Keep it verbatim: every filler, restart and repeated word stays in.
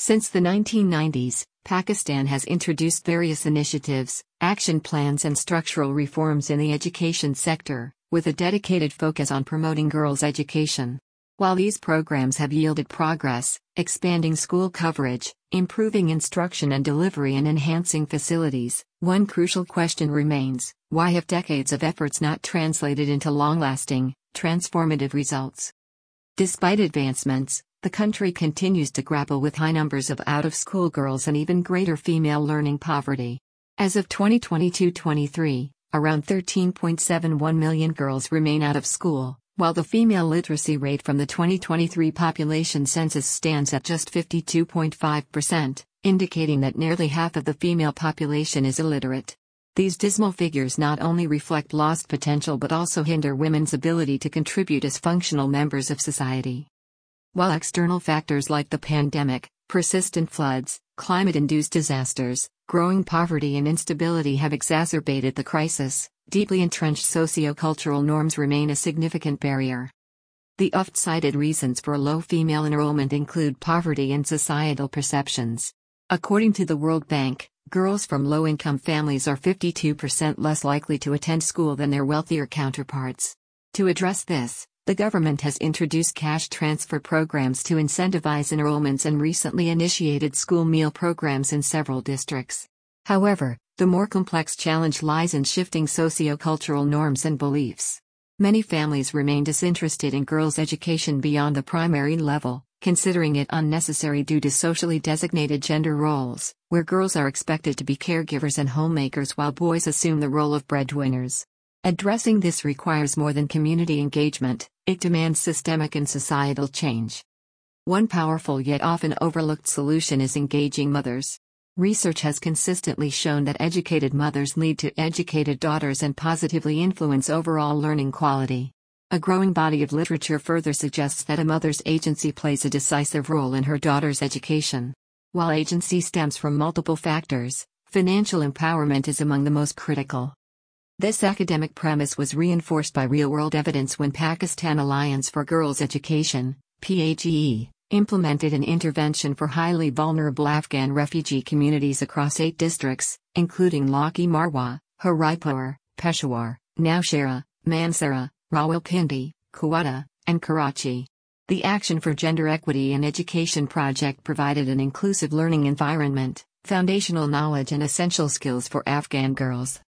Since the nineteen nineties, Pakistan has introduced various initiatives, action plans and structural reforms in the education sector, with a dedicated focus on promoting girls' education. While these programs have yielded progress, expanding school coverage, improving instruction and delivery and enhancing facilities, one crucial question remains: why have decades of efforts not translated into long-lasting, transformative results? Despite advancements, the country continues to grapple with high numbers of out-of-school girls and even greater female learning poverty. As of twenty twenty-two twenty-three, around thirteen point seven one million girls remain out of school, while the female literacy rate from the twenty twenty-three population census stands at just fifty-two point five percent, indicating that nearly half of the female population is illiterate. These dismal figures not only reflect lost potential but also hinder women's ability to contribute as functional members of society. While external factors like the pandemic, persistent floods, climate-induced disasters, growing poverty and instability have exacerbated the crisis, deeply entrenched socio-cultural norms remain a significant barrier. The oft-cited reasons for low female enrollment include poverty and societal perceptions. According to the World Bank, girls from low-income families are fifty-two percent less likely to attend school than their wealthier counterparts. To address this, the government has introduced cash transfer programs to incentivize enrollments and recently initiated school meal programs in several districts. However, the more complex challenge lies in shifting socio-cultural norms and beliefs. Many families remain disinterested in girls' education beyond the primary level, considering it unnecessary due to socially designated gender roles, where girls are expected to be caregivers and homemakers while boys assume the role of breadwinners. Addressing this requires more than community engagement, it demands systemic and societal change. One powerful yet often overlooked solution is engaging mothers. Research has consistently shown that educated mothers lead to educated daughters and positively influence overall learning quality. A growing body of literature further suggests that a mother's agency plays a decisive role in her daughter's education. While agency stems from multiple factors, financial empowerment is among the most critical. This academic premise was reinforced by real-world evidence when Pakistan Alliance for Girls' Education, P A G E, implemented an intervention for highly vulnerable Afghan refugee communities across eight districts, including Laki-Marwa, Haripur, Peshawar, Nowshera, Mansehra, Rawalpindi, Quetta, and Karachi. The Action for Gender Equity in Education project provided an inclusive learning environment, foundational knowledge and essential skills for Afghan girls.